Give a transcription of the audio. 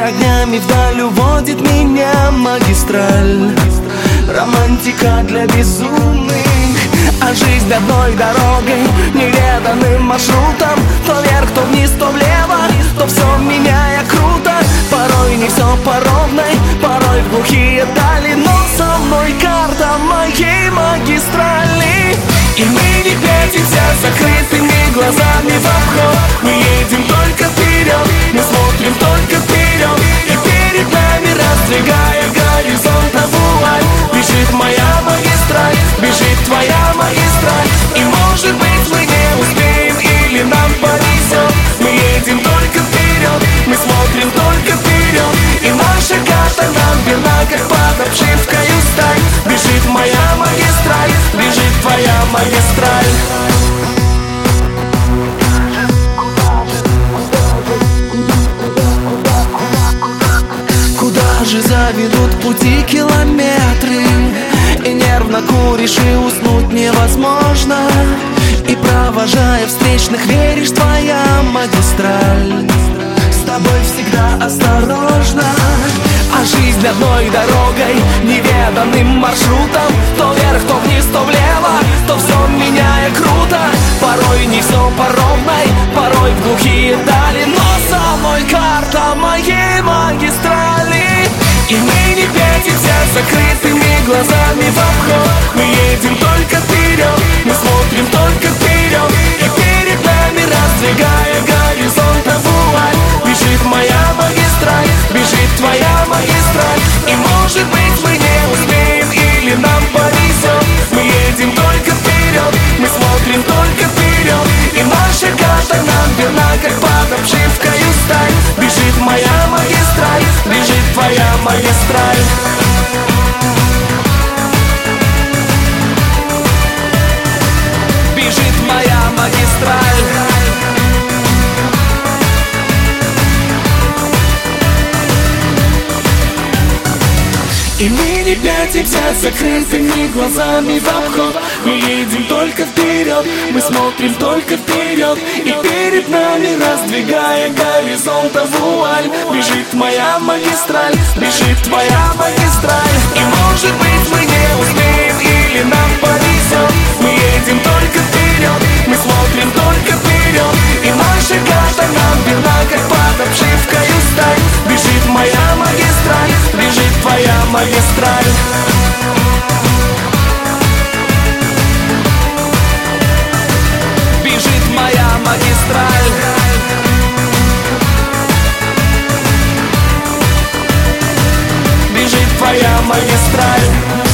огнями вдаль уводит меня магистраль. Романтика для безумных, а жизнь одной дорогой, неведанным маршрутом. То вверх, то вниз, то влево, то все меняя круто. Порой не все по ровной, порой в глухие дали, но со мной карта моей магистрали. И мы не пятимся закрытыми глазами в обход. Мы едем только вперед, мы смотрим только вперед. И перед нами, раздвигая горизонт вуаль, бежит моя магистраль, бежит твоя магистраль. И может быть мы не успеем или нам повезет. Мы едем только вперед, мы смотрим только вперед. И наша карта нам верна, как под обшивкою сталь. Бежит моя магистраль, бежит твоя магистраль. Куда же заведут пути километры? И нервно куришь, и уснуть невозможно. И провожая встречных, веришь, твоя магистраль. С тобой всегда осторожно. А жизнь одной дорогой, неведанным маршрутом. То вверх, то вниз, то влево, то все меняя круто. Порой не все по ровной, порой в глухие дали, но со мной карта моей магистрали. И мы не пятимся закрытыми глазами в обход. Мы едем только вперед, мы смотрим только вперед. И перед нами, раздвигая горизонт вуаль, бежит моя магистраль, бежит твоя магистраль. И может быть мы не успеем или нам повезет. Мы едем только вперед, мы смотрим только вперед. И наша карта нам верна, как под обшивкою сталь. Бежит моя магистраль, бежит твоя магистраль. Бежит моя магистраль. И мы не пятимся закрытыми глазами в обход. Мы едем только вперед, мы смотрим только вперед. И перед нами, раздвигая горизонт вуаль, бежит моя магистраль, бежит твоя магистраль. И может быть мы не успеем или нам повезет. Мы едем только вперед, мы смотрим только вперед. И наша карта нам верна, как под обшивкою сталь. Бежит моя магистраль, бежит твоя магистраль. Бежит моя магистраль. Бежит твоя магистраль.